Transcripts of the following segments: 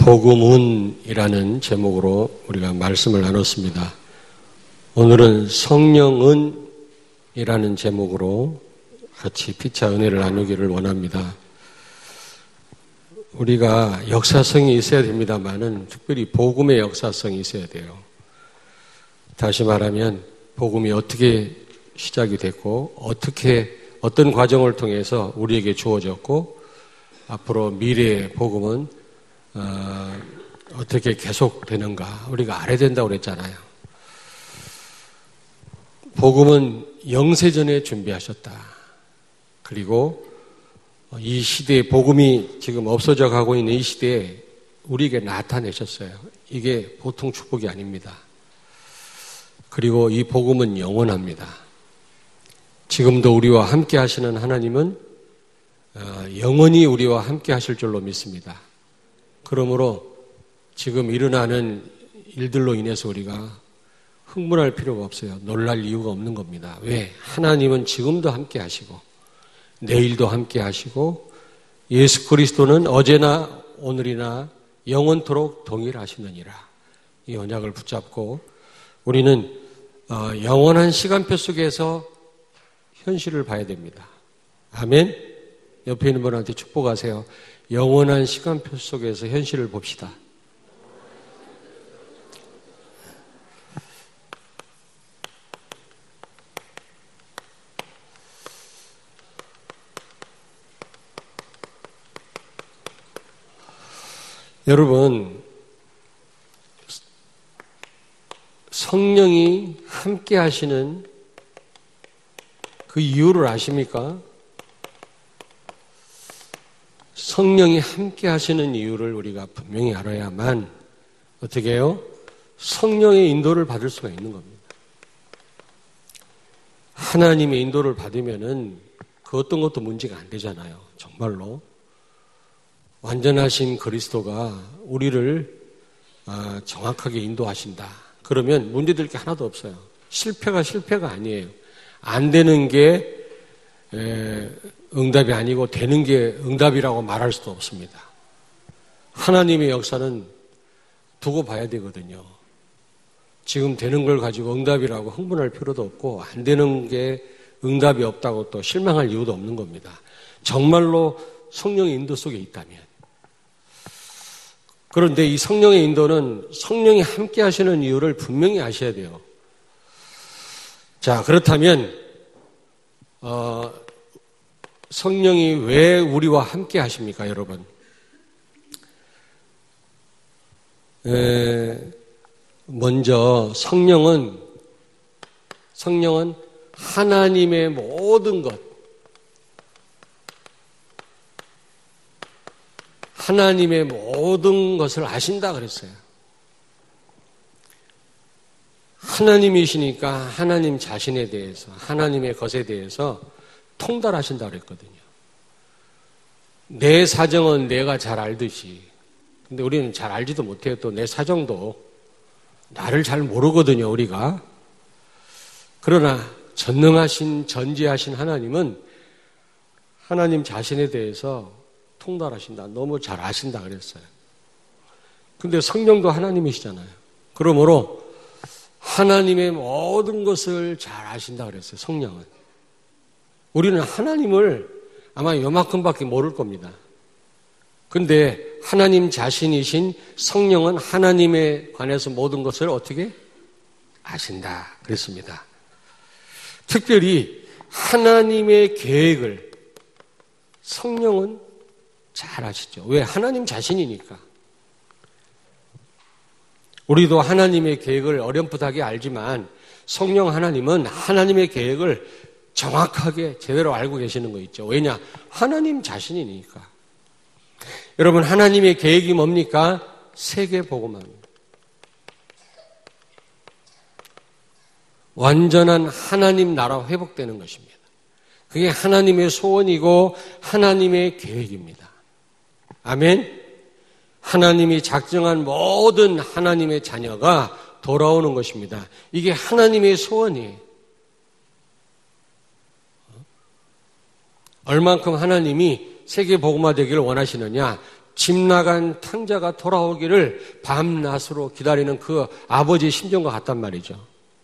복음은이라는 제목으로 우리가 말씀을 나눴습니다. 오늘은 성령은이라는 제목으로 같이 피차 은혜를 나누기를 원합니다. 우리가 역사성이 있어야 됩니다만은 특별히 복음의 역사성이 있어야 돼요. 다시 말하면 복음이 어떻게 시작이 됐고 어떤 과정을 통해서 우리에게 주어졌고 앞으로 미래의 복음은 어떻게 계속되는가 우리가 알아야 된다고 그랬잖아요. 복음은 영세전에 준비하셨다. 그리고 이 시대에 복음이 지금 없어져 가고 있는 이 시대에 우리에게 나타내셨어요. 이게 보통 축복이 아닙니다. 그리고 이 복음은 영원합니다. 지금도 우리와 함께 하시는 하나님은 영원히 우리와 함께 하실 줄로 믿습니다. 그러므로 지금 일어나는 일들로 인해서 우리가 흥분할 필요가 없어요. 놀랄 이유가 없는 겁니다. 왜? 하나님은 지금도 함께 하시고 내일도 함께 하시고 예수 그리스도는 어제나 오늘이나 영원토록 동일하시느니라. 이 언약을 붙잡고 우리는 영원한 시간표 속에서 현실을 봐야 됩니다. 아멘? 옆에 있는 분한테 축복하세요. 영원한 시간표 속에서 현실을 봅시다. 여러분, 성령이 함께 하시는 그 이유를 아십니까? 성령이 함께 하시는 이유를 우리가 분명히 알아야만 어떻게 해요? 성령의 인도를 받을 수가 있는 겁니다. 하나님의 인도를 받으면은 그 어떤 것도 문제가 안 되잖아요. 정말로. 완전하신 그리스도가 우리를 정확하게 인도하신다. 그러면 문제될 게 하나도 없어요. 실패가 아니에요. 안 되는 게 응답이 아니고 되는 게 응답이라고 말할 수도 없습니다. 하나님의 역사는 두고 봐야 되거든요. 지금 되는 걸 가지고 응답이라고 흥분할 필요도 없고 안 되는 게 응답이 없다고 또 실망할 이유도 없는 겁니다. 정말로 성령의 인도 속에 있다면. 그런데 이 성령의 인도는 성령이 함께 하시는 이유를 분명히 아셔야 돼요. 자, 그렇다면 성령이 왜 우리와 함께 하십니까, 여러분? 먼저 성령은 하나님의 모든 것, 하나님의 모든 것을 아신다 그랬어요. 하나님이시니까 하나님 자신에 대해서, 하나님의 것에 대해서 통달하신다 그랬거든요. 내 사정은 내가 잘 알듯이. 근데 우리는 잘 알지도 못해요. 또 내 사정도 나를 잘 모르거든요, 우리가. 그러나 전능하신, 전지하신 하나님은 하나님 자신에 대해서 통달하신다. 너무 잘 아신다 그랬어요. 근데 성령도 하나님이시잖아요. 그러므로 하나님의 모든 것을 잘 아신다 그랬어요, 성령은. 우리는 하나님을 아마 요만큼밖에 모를 겁니다. 근데 하나님 자신이신 성령은 하나님에 관해서 모든 것을 어떻게 아신다 그랬습니다. 특별히 하나님의 계획을 성령은 잘 아시죠. 왜? 하나님 자신이니까. 우리도 하나님의 계획을 어렴풋하게 알지만 성령 하나님은 하나님의 계획을 정확하게 제대로 알고 계시는 거 있죠. 왜냐? 하나님 자신이니까. 여러분, 하나님의 계획이 뭡니까? 세계 복음화입니다. 완전한 하나님 나라 회복되는 것입니다. 그게 하나님의 소원이고 하나님의 계획입니다. 아멘. 하나님이 작정한 모든 하나님의 자녀가 돌아오는 것입니다. 이게 하나님의 소원이에요. 얼만큼 하나님이 세계 복음화되기를 원하시느냐? 집 나간 탕자가 돌아오기를 밤낮으로 기다리는 그 아버지의 심정과 같단 말이죠.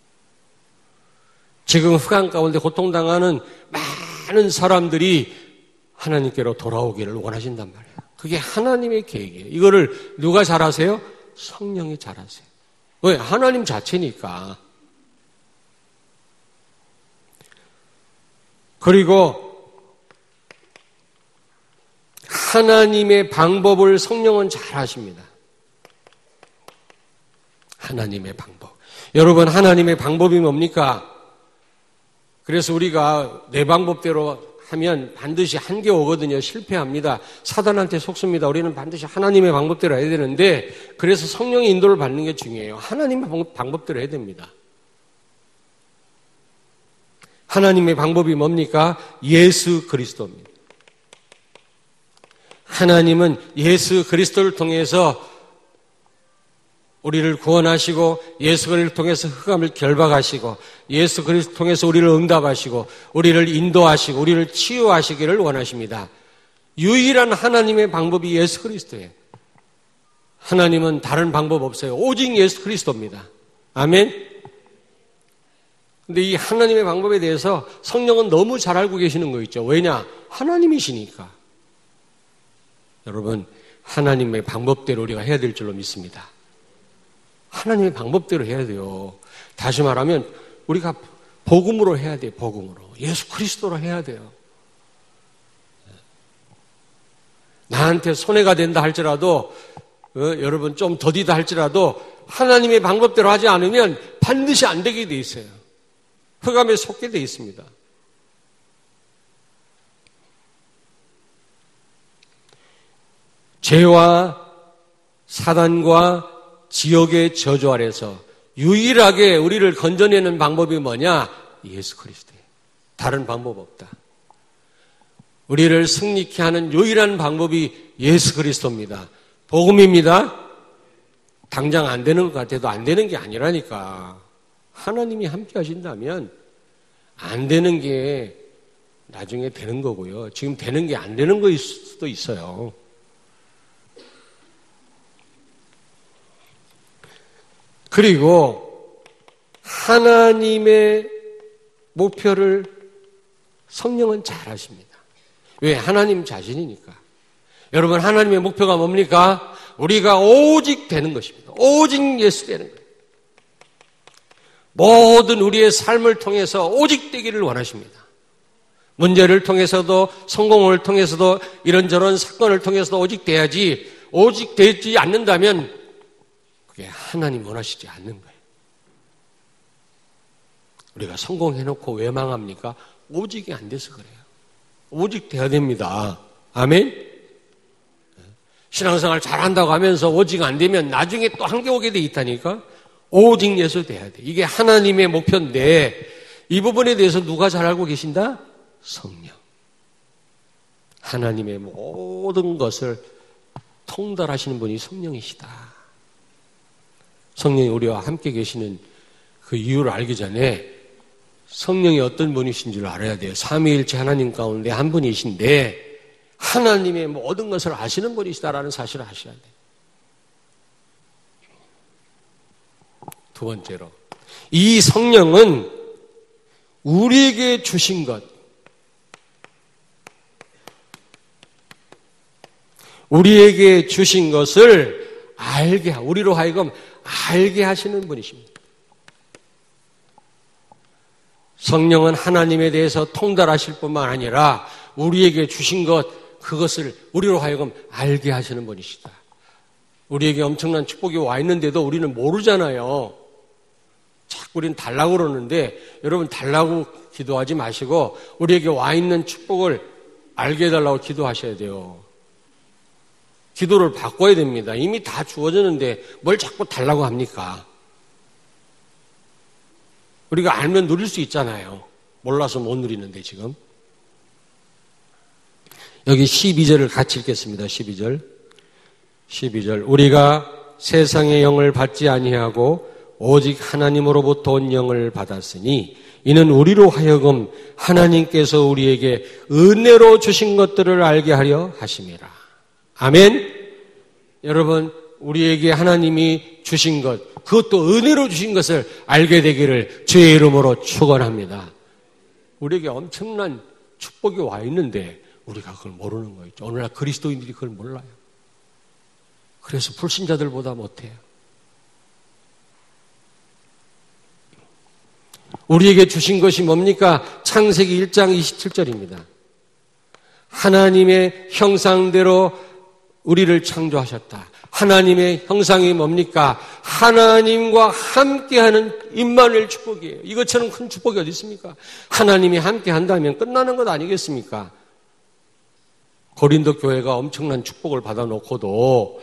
지금 흑암 가운데 고통당하는 많은 사람들이 하나님께로 돌아오기를 원하신단 말이에요. 그게 하나님의 계획이에요. 이거를 누가 잘하세요? 성령이 잘하세요. 왜? 하나님 자체니까. 그리고 하나님의 방법을 성령은 잘 하십니다. 하나님의 방법. 여러분, 하나님의 방법이 뭡니까? 그래서 우리가 내 방법대로 하면 반드시 한계 오거든요. 실패합니다. 사단한테 속습니다. 우리는 반드시 하나님의 방법대로 해야 되는데, 그래서 성령의 인도를 받는 게 중요해요. 하나님의 방법대로 해야 됩니다. 하나님의 방법이 뭡니까? 예수 그리스도입니다. 하나님은 예수 그리스도를 통해서 우리를 구원하시고, 예수 그리스도를 통해서 흑암을 결박하시고, 예수 그리스도를 통해서 우리를 응답하시고, 우리를 인도하시고, 우리를 치유하시기를 원하십니다. 유일한 하나님의 방법이 예수 그리스도예요. 하나님은 다른 방법 없어요. 오직 예수 그리스도입니다. 아멘. 근데 이 하나님의 방법에 대해서 성령은 너무 잘 알고 계시는 거 있죠. 왜냐? 하나님이시니까. 여러분, 하나님의 방법대로 우리가 해야 될 줄로 믿습니다. 하나님의 방법대로 해야 돼요. 다시 말하면 우리가 복음으로 해야 돼요. 복음으로. 예수 그리스도로 해야 돼요. 나한테 손해가 된다 할지라도 여러분 좀 더디다 할지라도 하나님의 방법대로 하지 않으면 반드시 안 되게 돼 있어요. 흑암에 속게 돼 있습니다. 죄와 사단과 지옥의 저주 아래서 유일하게 우리를 건져내는 방법이 뭐냐? 예수 그리스도예요. 다른 방법 없다. 우리를 승리케 하는 유일한 방법이 예수 그리스도입니다. 복음입니다. 당장 안 되는 것 같아도 안 되는 게 아니라니까. 하나님이 함께 하신다면 안 되는 게 나중에 되는 거고요. 지금 되는 게 안 되는 거일 수도 있어요. 그리고 하나님의 목표를 성령은 잘 아십니다. 왜? 하나님 자신이니까. 여러분, 하나님의 목표가 뭡니까? 우리가 오직 되는 것입니다. 오직 예수 되는 거예요. 모든 우리의 삶을 통해서 오직 되기를 원하십니다. 문제를 통해서도 성공을 통해서도 이런저런 사건을 통해서도 오직 돼야지, 오직 되지 않는다면 그게 하나님 원하시지 않는 거예요. 우리가 성공해놓고 왜 망합니까? 오직이 안 돼서 그래요. 오직 돼야 됩니다. 아멘? 신앙생활 잘한다고 하면서 오직 안 되면 나중에 또 한계 오게 돼 있다니까? 오직 예수 돼야 돼. 이게 하나님의 목표인데 이 부분에 대해서 누가 잘 알고 계신다? 성령. 하나님의 모든 것을 통달하시는 분이 성령이시다. 성령이 우리와 함께 계시는 그 이유를 알기 전에 성령이 어떤 분이신 줄 알아야 돼요. 삼위일체 하나님 가운데 한 분이신데 하나님의 모든 것을 아시는 분이시다라는 사실을 아셔야 돼요. 두 번째로, 이 성령은 우리에게 주신 것, 우리에게 주신 것을 알게, 우리로 하여금 알게 하시는 분이십니다. 성령은 하나님에 대해서 통달하실 뿐만 아니라 우리에게 주신 것, 그것을 우리로 하여금 알게 하시는 분이시다. 우리에게 엄청난 축복이 와 있는데도 우리는 모르잖아요. 자꾸 우리는 달라고 그러는데 여러분 달라고 기도하지 마시고 우리에게 와 있는 축복을 알게 해달라고 기도하셔야 돼요. 기도를 바꿔야 됩니다. 이미 다 주어졌는데 뭘 자꾸 달라고 합니까? 우리가 알면 누릴 수 있잖아요. 몰라서 못 누리는데 지금. 여기 12절을 같이 읽겠습니다. 12절. 우리가 세상의 영을 받지 아니하고 오직 하나님으로부터 온 영을 받았으니 이는 우리로 하여금 하나님께서 우리에게 은혜로 주신 것들을 알게 하려 하심이라. 아멘. 여러분, 우리에게 하나님이 주신 것, 그것도 은혜로 주신 것을 알게 되기를 주의 이름으로 축원합니다. 우리에게 엄청난 축복이 와 있는데 우리가 그걸 모르는 거죠. 오늘날 그리스도인들이 그걸 몰라요. 그래서 불신자들보다 못해요. 우리에게 주신 것이 뭡니까? 창세기 1장 27절입니다. 하나님의 형상대로 우리를 창조하셨다. 하나님의 형상이 뭡니까? 하나님과 함께하는 임마누엘 축복이에요. 이것처럼 큰 축복이 어디 있습니까? 하나님이 함께한다면 끝나는 것 아니겠습니까? 고린도 교회가 엄청난 축복을 받아놓고도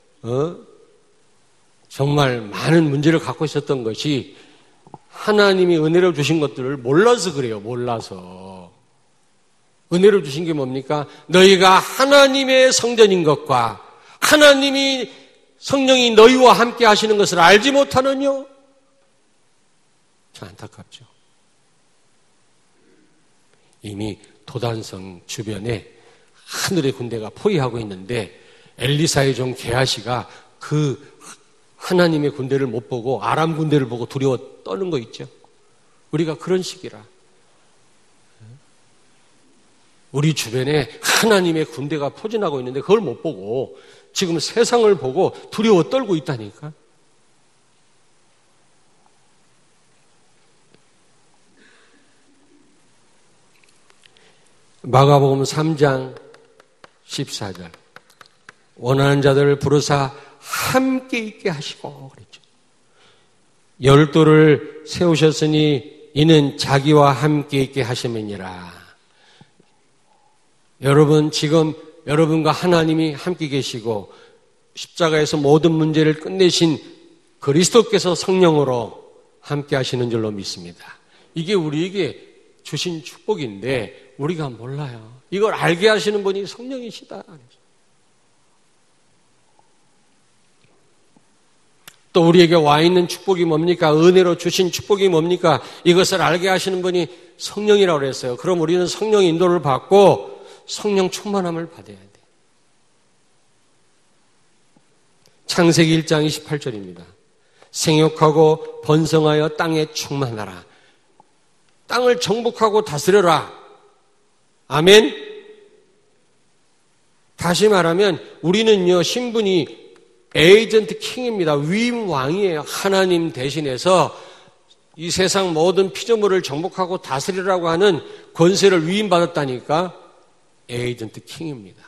정말 많은 문제를 갖고 있었던 것이 하나님이 은혜로 주신 것들을 몰라서 그래요. 몰라서. 은혜로 주신 게 뭡니까? 너희가 하나님의 성전인 것과 하나님이 성령이 너희와 함께 하시는 것을 알지 못하느냐? 참 안타깝죠. 이미 도단성 주변에 하늘의 군대가 포위하고 있는데 엘리사의 종 게하시가 그 하나님의 군대를 못 보고 아람 군대를 보고 두려워 떠는 거 있죠. 우리가 그런 시기라. 우리 주변에 하나님의 군대가 포진하고 있는데 그걸 못 보고 지금 세상을 보고 두려워 떨고 있다니까. 마가복음 3장 14절. 원하는 자들을 부르사 함께 있게 하시고 그랬죠. 12를 세우셨으니 이는 자기와 함께 있게 하심이니라. 여러분, 지금 여러분과 하나님이 함께 계시고 십자가에서 모든 문제를 끝내신 그리스도께서 성령으로 함께 하시는 줄로 믿습니다. 이게 우리에게 주신 축복인데 우리가 몰라요. 이걸 알게 하시는 분이 성령이시다. 또 우리에게 와 있는 축복이 뭡니까? 은혜로 주신 축복이 뭡니까? 이것을 알게 하시는 분이 성령이라고 그랬어요. 그럼 우리는 성령 인도를 받고 성령 충만함을 받아야 돼. 창세기 1장 28절입니다. 생육하고 번성하여 땅에 충만하라. 땅을 정복하고 다스려라. 아멘. 다시 말하면 우리는요, 신분이 에이전트 킹입니다. 위임 왕이에요. 하나님 대신해서 이 세상 모든 피조물을 정복하고 다스리라고 하는 권세를 위임받았다니까. 에이전트 킹입니다.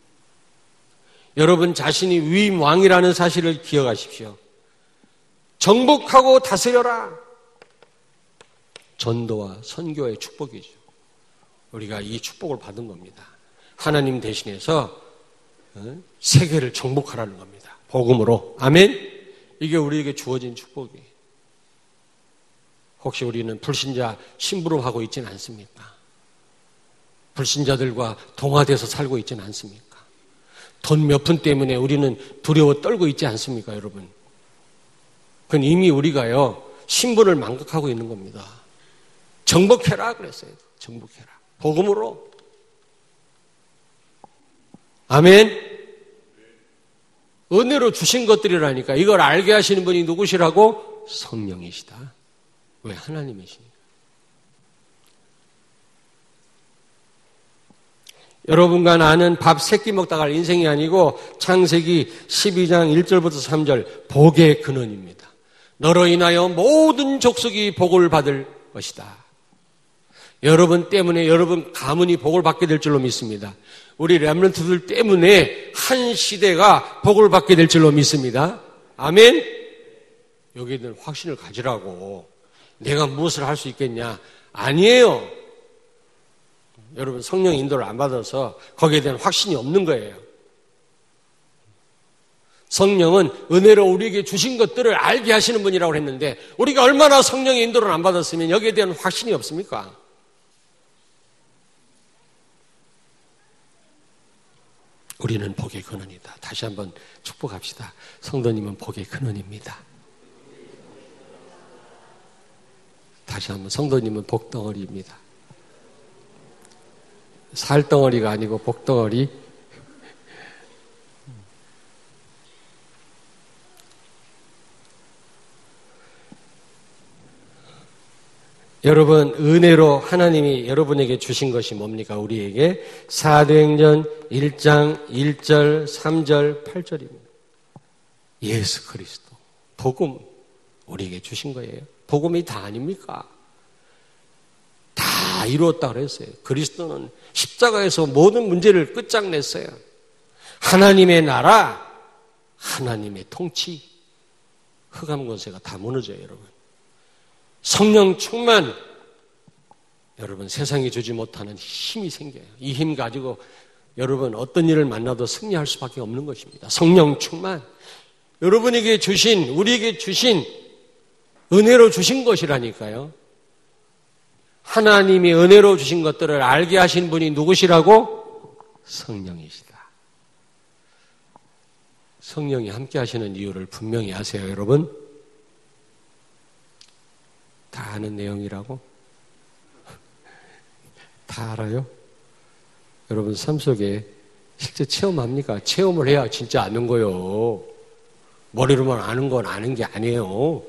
여러분 자신이 위임 왕이라는 사실을 기억하십시오. 정복하고 다스려라. 전도와 선교의 축복이죠. 우리가 이 축복을 받은 겁니다. 하나님 대신해서 세계를 정복하라는 겁니다. 복음으로. 아멘. 이게 우리에게 주어진 축복이에요. 혹시 우리는 불신자 심부름하고 있지는 않습니까? 불신자들과 동화돼서 살고 있지는 않습니까? 돈 몇 푼 때문에 우리는 두려워 떨고 있지 않습니까, 여러분? 그건 이미 우리가요, 신분을 망각하고 있는 겁니다. 정복해라 그랬어요. 정복해라. 복음으로. 아멘. 은혜로 주신 것들이라니까. 이걸 알게 하시는 분이 누구시라고? 성령이시다. 왜? 하나님이시니까. 여러분과 나는 밥 3끼 먹다가 갈 인생이 아니고 창세기 12장 1절부터 3절 복의 근원입니다. 너로 인하여 모든 족속이 복을 받을 것이다. 여러분 때문에 여러분 가문이 복을 받게 될 줄로 믿습니다. 우리 렘넌트들 때문에 한 시대가 복을 받게 될 줄로 믿습니다. 아멘. 여기는 확신을 가지라고. 내가 무엇을 할 수 있겠냐? 아니에요. 여러분 성령 인도를 안 받아서 거기에 대한 확신이 없는 거예요. 성령은 은혜로 우리에게 주신 것들을 알게 하시는 분이라고 했는데 우리가 얼마나 성령의 인도를 안 받았으면 여기에 대한 확신이 없습니까? 우리는 복의 근원이다. 다시 한번 축복합시다. 성도님은 복의 근원입니다. 다시 한번 성도님은 복덩어리입니다. 살덩어리가 아니고 복덩어리. 여러분, 은혜로 하나님이 여러분에게 주신 것이 뭡니까? 우리에게 사도행전 1장 1절, 3절, 8절입니다. 예수 그리스도, 복음 우리에게 주신 거예요. 복음이 다 아닙니까? 다 이루었다 그랬어요. 그리스도는 십자가에서 모든 문제를 끝장냈어요. 하나님의 나라, 하나님의 통치, 흑암 권세가 다 무너져요, 여러분. 성령 충만, 여러분 세상이 주지 못하는 힘이 생겨요. 이 힘 가지고 여러분 어떤 일을 만나도 승리할 수밖에 없는 것입니다. 성령 충만, 여러분에게 주신, 우리에게 주신 은혜로 주신 것이라니까요. 하나님이 은혜로 주신 것들을 알게 하신 분이 누구시라고? 성령이시다. 성령이 함께 하시는 이유를 분명히 아세요, 여러분? 다 아는 내용이라고? 다 알아요? 여러분 삶 속에 실제 체험합니까? 체험을 해야 진짜 아는 거요. 머리로만 아는 건 아는 게 아니에요.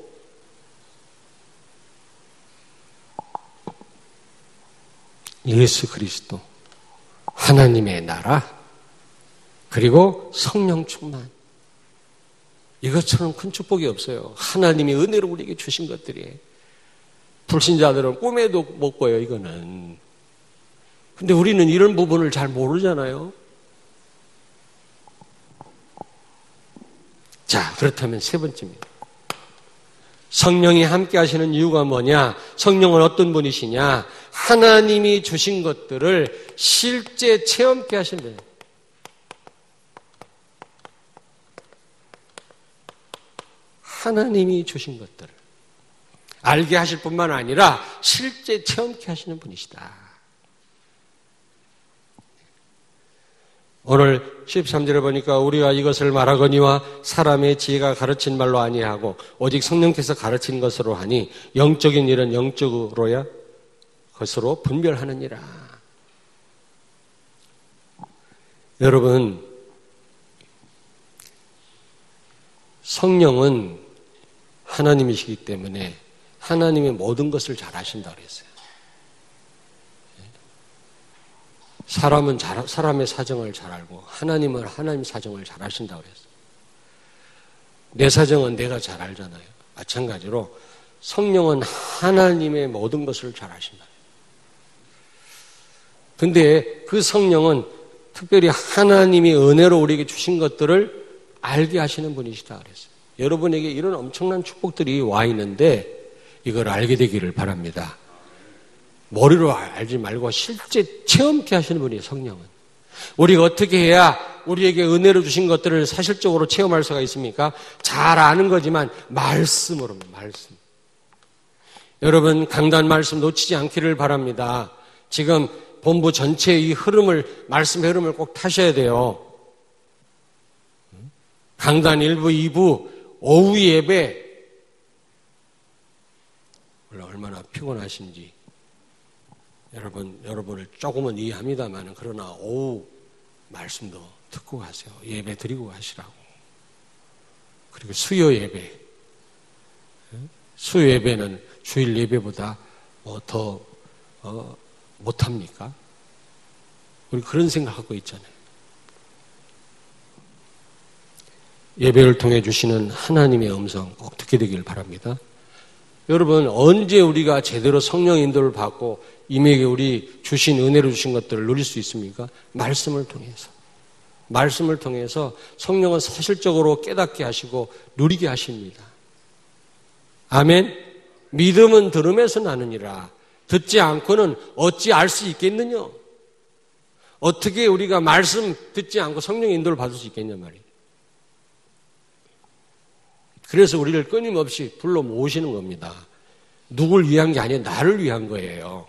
예수 그리스도, 하나님의 나라, 그리고 성령 충만. 이것처럼 큰 축복이 없어요. 하나님이 은혜로 우리에게 주신 것들이. 불신자들은 꿈에도 못 꿔요, 이거는. 근데 우리는 이런 부분을 잘 모르잖아요. 자, 그렇다면 세 번째입니다. 성령이 함께 하시는 이유가 뭐냐? 성령은 어떤 분이시냐? 하나님이 주신 것들을 실제 체험케 하신대요. 하나님이 주신 것들을 알게 하실 뿐만 아니라 실제 체험케 하시는 분이시다. 오늘 13절에 보니까 우리가 이것을 말하거니와 사람의 지혜가 가르친 말로 아니하고 오직 성령께서 가르친 것으로 하니 영적인 일은 영적으로야 것으로 분별하느니라. 여러분, 성령은 하나님이시기 때문에 하나님의 모든 것을 잘 아신다고 그랬어요. 사람은 사람의 사정을 잘 알고 하나님은 하나님 사정을 잘 아신다고 그랬어요. 내 사정은 내가 잘 알잖아요. 마찬가지로 성령은 하나님의 모든 것을 잘 아신다. 근데 그 성령은 특별히 하나님이 은혜로 우리에게 주신 것들을 알게 하시는 분이시다 그랬어요. 여러분에게 이런 엄청난 축복들이 와 있는데 이걸 알게 되기를 바랍니다. 머리로 알지 말고 실제 체험케 하시는 분이에요, 성령은. 우리가 어떻게 해야 우리에게 은혜로 주신 것들을 사실적으로 체험할 수가 있습니까? 잘 아는 거지만 말씀으로, 말씀. 여러분, 강단 말씀 놓치지 않기를 바랍니다. 지금 본부 전체의 이 흐름을, 말씀의 흐름을 꼭 타셔야 돼요. 강단 1부, 2부, 오후 예배. 얼마나 피곤하신지. 여러분을 조금은 이해합니다만, 그러나 오후 말씀도 듣고 가세요. 예배 드리고 가시라고. 그리고 수요 예배. 수요 예배는 주일 예배보다 더 못합니까? 우리 그런 생각하고 있잖아요. 예배를 통해 주시는 하나님의 음성 꼭 듣게 되길 바랍니다. 여러분, 언제 우리가 제대로 성령 인도를 받고 이미에게 우리 주신 은혜로 주신 것들을 누릴 수 있습니까? 말씀을 통해서. 말씀을 통해서 성령은 사실적으로 깨닫게 하시고 누리게 하십니다. 아멘. 믿음은 들음에서 나느니라. 듣지 않고는 어찌 알 수 있겠느냐? 어떻게 우리가 말씀 듣지 않고 성령의 인도를 받을 수 있겠냐 말이에요. 그래서 우리를 끊임없이 불러 모으시는 겁니다. 누굴 위한 게 아니라 나를 위한 거예요.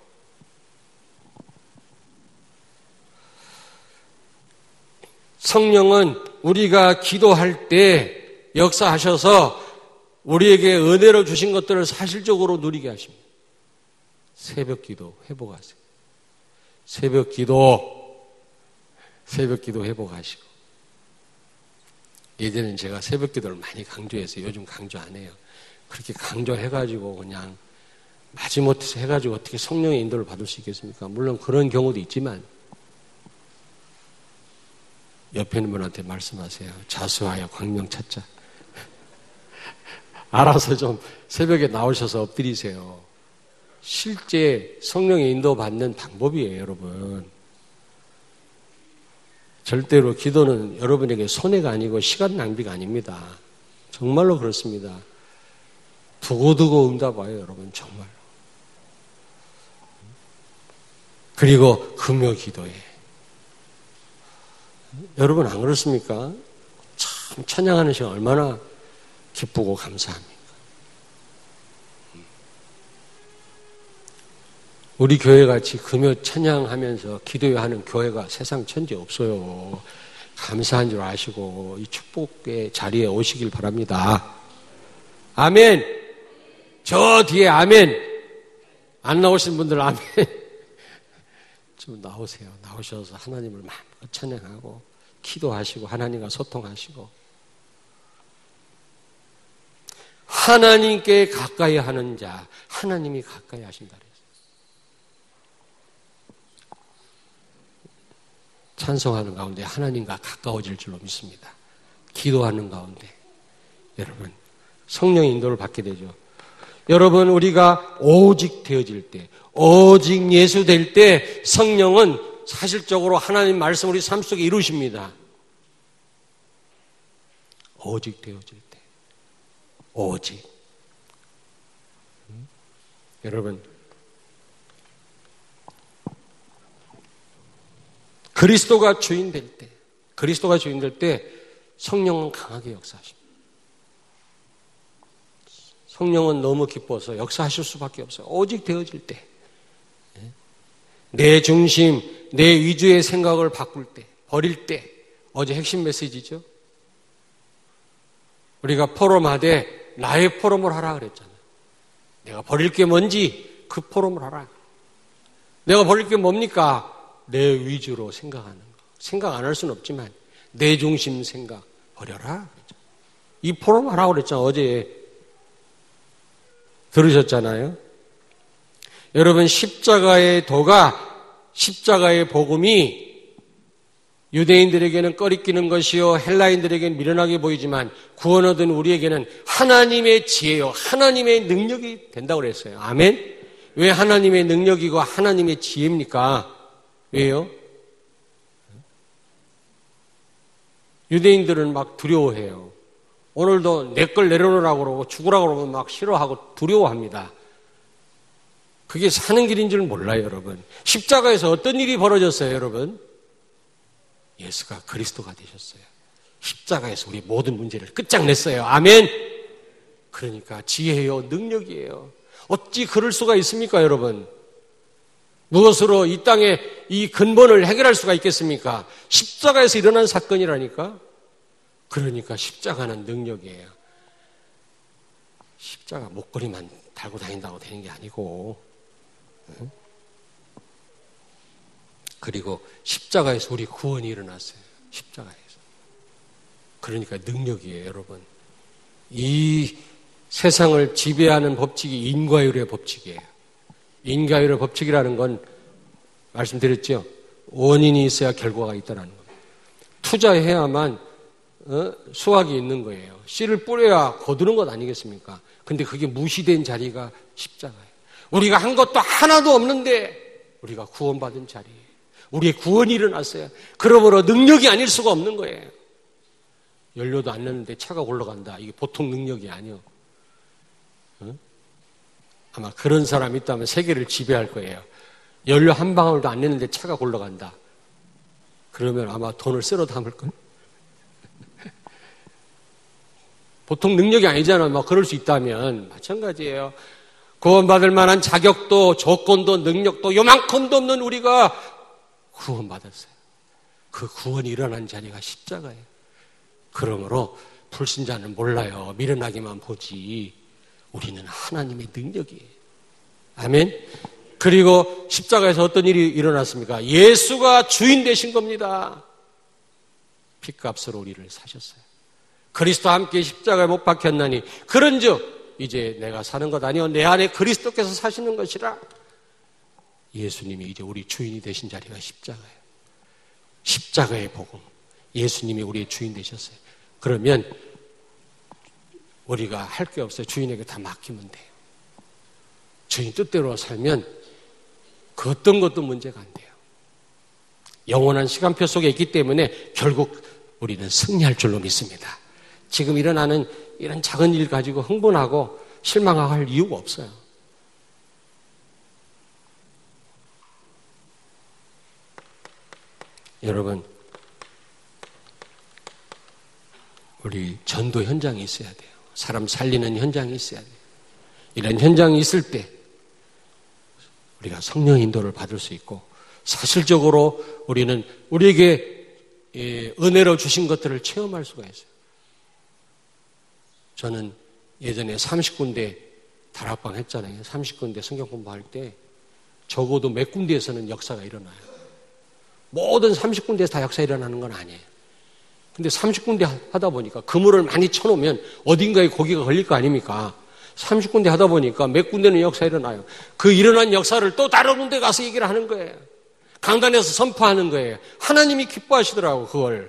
성령은 우리가 기도할 때 역사하셔서 우리에게 은혜로 주신 것들을 사실적으로 누리게 하십니다. 새벽 기도 회복하세요. 새벽 기도 회복하시고. 예전엔 제가 새벽 기도를 많이 강조해서 요즘 강조 안 해요. 그렇게 강조해가지고 그냥 마지못해서 해가지고 어떻게 성령의 인도를 받을 수 있겠습니까? 물론 그런 경우도 있지만 옆에 있는 분한테 말씀하세요. 자수하여 광명 찾자. 알아서 좀 새벽에 나오셔서 엎드리세요. 실제 성령의 인도 받는 방법이에요, 여러분. 절대로 기도는 여러분에게 손해가 아니고 시간 낭비가 아닙니다. 정말로 그렇습니다. 두고두고 응답해요, 여러분. 정말로. 그리고 금요 기도에. 여러분 안 그렇습니까? 참 찬양하는 시간 얼마나 기쁘고 감사합니까? 우리 교회같이 금요 찬양하면서 기도하는 교회가 세상 천지에 없어요. 감사한 줄 아시고 이 축복의 자리에 오시길 바랍니다. 아멘. 저 뒤에 아멘. 안 나오신 분들 아멘. 좀 나오세요. 나오셔서 하나님을 마음껏 찬양하고 기도하시고 하나님과 소통하시고 하나님께 가까이 하는 자 하나님이 가까이 하신다 그랬어요. 찬송하는 가운데 하나님과 가까워질 줄로 믿습니다. 기도하는 가운데 여러분 성령의 인도를 받게 되죠. 여러분 우리가 오직 되어질 때 오직 예수 될 때 성령은 사실적으로 하나님 말씀 우리 삶 속에 이루십니다. 오직 되어질 때 오직 여러분 그리스도가 주인 될 때 성령은 강하게 역사하십니다. 성령은 너무 기뻐서 역사하실 수밖에 없어요. 오직 되어질 때 내 중심, 내 위주의 생각을 바꿀 때, 버릴 때 어제 핵심 메시지죠. 우리가 포럼하되 나의 포럼을 하라 그랬잖아요. 내가 버릴 게 뭔지 그 포럼을 하라. 내가 버릴 게 뭡니까? 내 위주로 생각하는 거. 생각 안 할 수는 없지만 내 중심 생각 버려라. 이 포럼 하라고 그랬잖아요. 어제 들으셨잖아요. 여러분 십자가의 도가 십자가의 복음이 유대인들에게는 꺼리끼는 것이요 헬라인들에게는 미련하게 보이지만 구원 얻은 우리에게는 하나님의 지혜요 하나님의 능력이 된다고 그랬어요. 아멘. 왜 하나님의 능력이고 하나님의 지혜입니까? 왜요? 유대인들은 막 두려워해요. 오늘도 내 걸 내려놓으라고 그러고 죽으라고 그러면 막 싫어하고 두려워합니다. 그게 사는 길인 줄 몰라요, 여러분. 십자가에서 어떤 일이 벌어졌어요, 여러분? 예수가 그리스도가 되셨어요. 십자가에서 우리 모든 문제를 끝장냈어요. 아멘. 그러니까 지혜요, 능력이에요. 어찌 그럴 수가 있습니까, 여러분? 무엇으로 이 땅에 이 근본을 해결할 수가 있겠습니까? 십자가에서 일어난 사건이라니까. 그러니까 십자가는 능력이에요. 십자가 목걸이만 달고 다닌다고 되는 게 아니고 그리고 십자가에서 우리 구원이 일어났어요. 십자가에서. 그러니까 능력이에요, 여러분. 이 세상을 지배하는 법칙이 인과율의 법칙이에요. 인과율의 법칙이라는 건 말씀드렸죠. 원인이 있어야 결과가 있다는 겁니다. 투자해야만 수확이 있는 거예요. 씨를 뿌려야 거두는 것 아니겠습니까? 근데 그게 무시된 자리가 십자가예요. 우리가 한 것도 하나도 없는데 우리가 구원받은 자리예요. 우리의 구원이 일어났어요. 그러므로 능력이 아닐 수가 없는 거예요. 연료도 안 넣는데 차가 올라간다. 이게 보통 능력이 아니요. 아마 그런 사람이 있다면 세계를 지배할 거예요. 연료 한 방울도 안 내는데 차가 올라간다. 그러면 아마 돈을 쓸어 담을 거예요. 보통 능력이 아니잖아요. 막 그럴 수 있다면 마찬가지예요. 구원받을 만한 자격도 조건도 능력도 요만큼도 없는 우리가 구원받았어요. 그 구원이 일어난 자리가 십자가예요. 그러므로 불신자는 몰라요. 미련하게만 보지. 우리는 하나님의 능력이에요. 아멘. 그리고 십자가에서 어떤 일이 일어났습니까? 예수가 주인 되신 겁니다. 핏값으로 우리를 사셨어요. 그리스도와 함께 십자가에 못 박혔나니 그런즉 이제 내가 사는 것 아니요 내 안에 그리스도께서 사시는 것이라. 예수님이 이제 우리 주인이 되신 자리가 십자가예요. 십자가의 복음. 예수님이 우리의 주인 되셨어요. 그러면 우리가 할 게 없어요. 주인에게 다 맡기면 돼요. 주인 뜻대로 살면 그 어떤 것도 문제가 안 돼요. 영원한 시간표 속에 있기 때문에 결국 우리는 승리할 줄로 믿습니다. 지금 일어나는 이런 작은 일 가지고 흥분하고 실망하고 할 이유가 없어요. 여러분, 우리 전도 현장이 있어야 돼요. 사람 살리는 현장이 있어야 돼요. 이런 현장이 있을 때 우리가 성령 인도를 받을 수 있고 사실적으로 우리는 우리에게 은혜로 주신 것들을 체험할 수가 있어요. 저는 예전에 30군데 다락방 했잖아요. 30군데 성경 공부할 때 적어도 몇 군데에서는 역사가 일어나요. 모든 30군데에서 다 역사 일어나는 건 아니에요. 근데 30군데 하다 보니까 그물을 많이 쳐놓으면 어딘가에 고기가 걸릴 거 아닙니까? 30군데 하다 보니까 몇 군데는 역사 일어나요. 그 일어난 역사를 또 다른 군데 가서 얘기를 하는 거예요. 강단에서 선포하는 거예요. 하나님이 기뻐하시더라고, 그걸.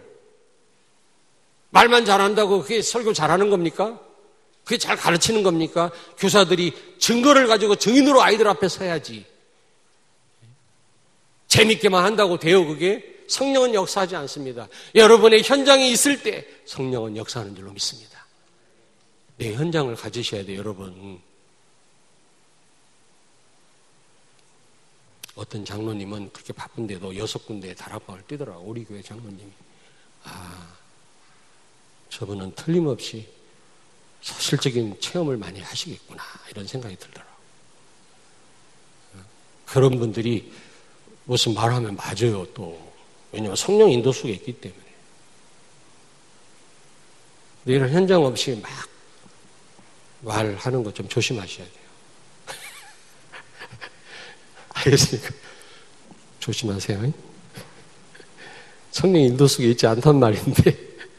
말만 잘한다고 그게 설교 잘하는 겁니까? 그게 잘 가르치는 겁니까? 교사들이 증거를 가지고 증인으로 아이들 앞에 서야지. 재밌게만 한다고 돼요, 그게? 성령은 역사하지 않습니다. 여러분의 현장에 있을 때 성령은 역사하는 줄로 믿습니다. 내 현장을 가지셔야 돼요, 여러분. 어떤 장로님은 그렇게 바쁜데도 6군데에 다락방을 뛰더라고요. 우리 교회 장로님이. 저분은 틀림없이 사실적인 체험을 많이 하시겠구나, 이런 생각이 들더라고요. 그런 분들이 무슨 말하면 맞아요, 또. 왜냐하면 성령 인도 속에 있기 때문에. 근데 이런 현장 없이 막 말하는 거 좀 조심하셔야 돼요. 알겠습니까? 조심하세요. 성령 인도 속에 있지 않단 말인데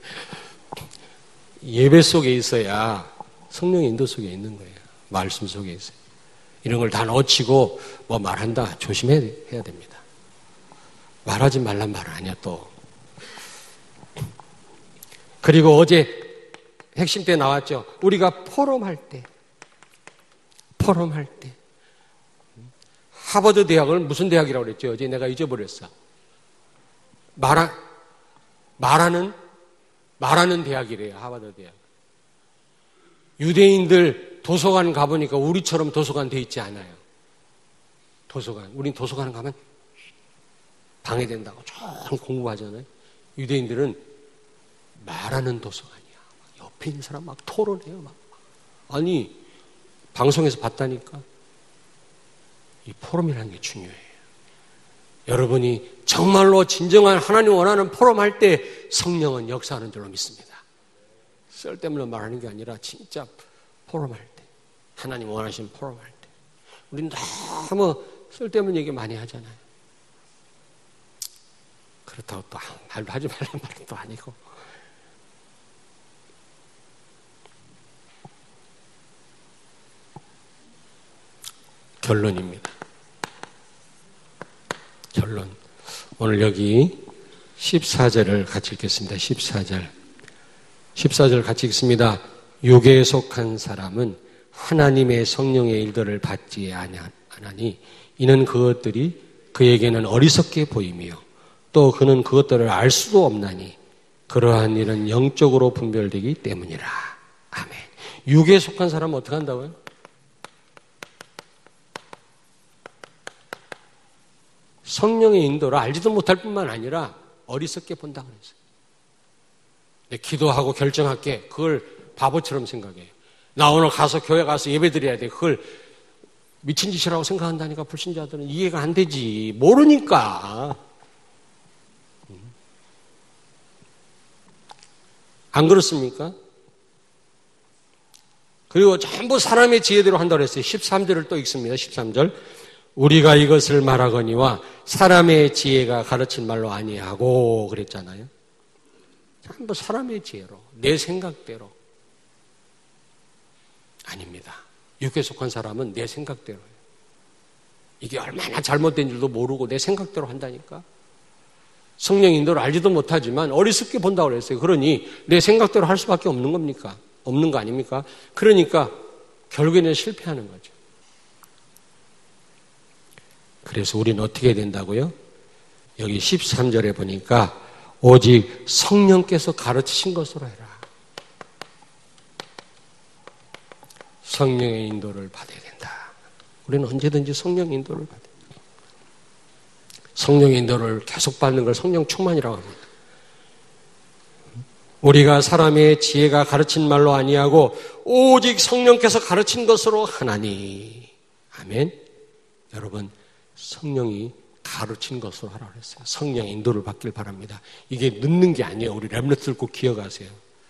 예배 속에 있어야 성령 인도 속에 있는 거예요. 말씀 속에 있어요. 이런 걸 다 놓치고 뭐 말한다 조심해야 됩니다. 말하지 말란 말은 아니야 또. 그리고 어제 핵심 때 나왔죠. 우리가 포럼할 때 하버드 대학을 무슨 대학이라고 그랬죠? 어제 내가 잊어버렸어. 말하는 대학이래요. 하버드 대학. 유대인들 도서관 가보니까 우리처럼 도서관 돼 있지 않아요. 도서관. 우린 도서관 가면 방해된다고 좀 공부하잖아요. 유대인들은 말하는 도서관이야. 옆에 있는 사람 막 토론해요. 아니, 방송에서 봤다니까. 이 포럼이라는 게 중요해요. 여러분이 정말로 진정한 하나님 원하는 포럼 할 때 성령은 역사하는 줄로 믿습니다. 쓸데없는 말하는 게 아니라 진짜 포럼 할 때, 하나님 원하시는 포럼 할 때. 우리는 너무 쓸데없는 얘기 많이 하잖아요. 그렇다고 또 말도 하지 말란 말은 또 아니고. 결론입니다. 결론. 오늘 여기 14절을 같이 읽겠습니다. 14절 같이 읽습니다. 육에 속한 사람은 하나님의 성령의 일들을 받지 아니하니 이는 그것들이 그에게는 어리석게 보이며 또 그는 그것들을 알 수도 없나니 그러한 일은 영적으로 분별되기 때문이라. 아멘. 육에 속한 사람은 어떻게 한다고요? 성령의 인도를 알지도 못할 뿐만 아니라 어리석게 본다고 그랬어요. 기도하고 결정할게. 그걸 바보처럼 생각해요. 나 오늘 가서 교회 가서 예배 드려야 돼. 그걸 미친 짓이라고 생각한다니까 불신자들은 이해가 안 되지. 모르니까. 안 그렇습니까? 그리고 전부 사람의 지혜대로 한다고 했어요. 13절을 또 읽습니다. 13절. 우리가 이것을 말하거니와 사람의 지혜가 가르친 말로 아니하고 그랬잖아요. 전부 사람의 지혜로, 내 생각대로. 아닙니다. 육에 속한 사람은 내 생각대로 해요. 이게 얼마나 잘못된 줄도 모르고 내 생각대로 한다니까. 성령 인도를 알지도 못하지만 어리석게 본다고 그랬어요. 그러니 내 생각대로 할 수밖에 없는 겁니까? 없는 거 아닙니까? 그러니까 결국에는 실패하는 거죠. 그래서 우리는 어떻게 해야 된다고요? 여기 13절에 보니까 오직 성령께서 가르치신 것으로 해라. 성령의 인도를 받아야 된다. 우리는 언제든지 성령의 인도를 받아야 된다. 성령의 인도를 계속 받는 걸 성령 충만이라고 합니다. 우리가 사람의 지혜가 가르친 말로 아니하고 오직 성령께서 가르친 것으로 하나니. 아멘. 여러분, 성령이 가르친 것으로 하라고 했어요. 성령의 인도를 받길 바랍니다. 이게 늦는 게 아니에요. 우리 렘넌트들 꼭 기억하세요.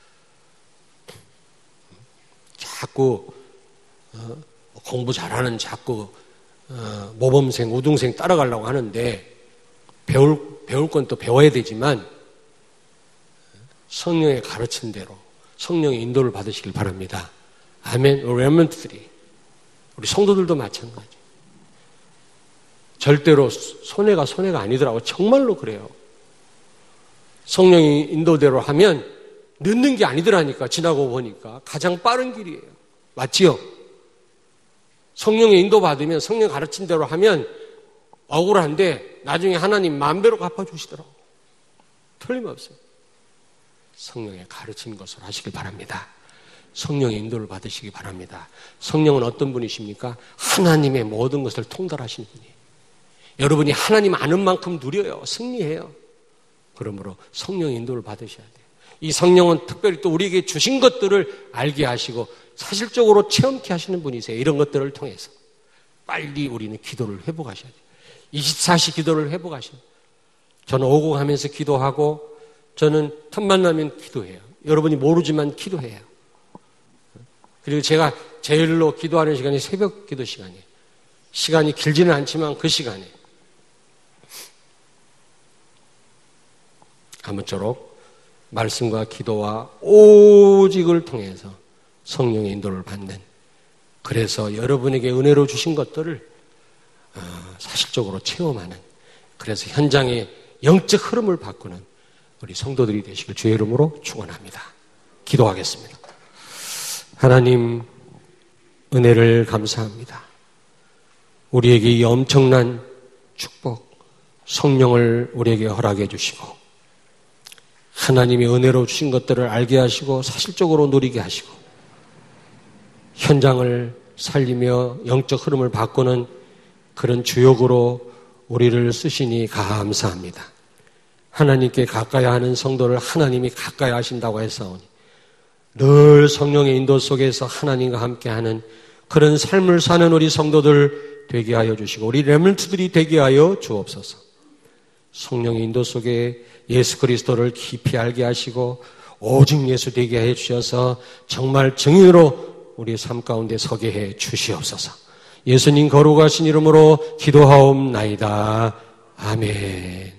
자꾸 공부 잘하는 자꾸 모범생, 우등생 따라가려고 하는데 배울 건 또 배워야 되지만 성령의 가르친 대로 성령의 인도를 받으시길 바랍니다. 아멘. 우리 렘넌트들이, 우리 성도들도 마찬가지. 절대로 손해가 아니더라고. 정말로 그래요. 성령의 인도대로 하면 늦는 게 아니더라니까. 지나고 보니까 가장 빠른 길이에요. 맞지요? 성령의 인도 받으면 성령 가르친 대로 하면 억울한데 나중에 하나님 마음대로 갚아주시더라고. 틀림없어요. 성령의 가르친 것을 하시길 바랍니다. 성령의 인도를 받으시기 바랍니다. 성령은 어떤 분이십니까? 하나님의 모든 것을 통달하시는 분이에요. 여러분이 하나님 아는 만큼 누려요. 승리해요. 그러므로 성령의 인도를 받으셔야 돼요. 이 성령은 특별히 또 우리에게 주신 것들을 알게 하시고 사실적으로 체험케 하시는 분이세요. 이런 것들을 통해서 빨리 우리는 기도를 회복하셔야 돼요. 24시 기도를 회복하셔야 돼요. 저는 오공하면서 기도하고 저는 틈만 나면 기도해요. 여러분이 모르지만 기도해요. 그리고 제가 제일로 기도하는 시간이 새벽 기도 시간이에요. 시간이 길지는 않지만 그 시간에 아무쪼록 말씀과 기도와 오직을 통해서 성령의 인도를 받는, 그래서 여러분에게 은혜로 주신 것들을 사실적으로 체험하는, 그래서 현장의 영적 흐름을 바꾸는 우리 성도들이 되시길 주의 이름으로 축원합니다. 기도하겠습니다. 하나님, 은혜를 감사합니다. 우리에게 이 엄청난 축복, 성령을 우리에게 허락해 주시고 하나님이 은혜로 주신 것들을 알게 하시고 사실적으로 누리게 하시고 현장을 살리며 영적 흐름을 바꾸는 그런 주역으로 우리를 쓰시니 감사합니다. 하나님께 가까이 하는 성도를 하나님이 가까이 하신다고 했사오니 늘 성령의 인도 속에서 하나님과 함께하는 그런 삶을 사는 우리 성도들 되게 하여 주시고 우리 렘넌트들이 되게 하여 주옵소서. 성령의 인도 속에 예수 그리스도를 깊이 알게 하시고 오직 예수 되게 해 주셔서 정말 증인으로 우리의 삶 가운데 서게 해 주시옵소서. 예수님 거룩하신 이름으로 기도하옵나이다. 아멘.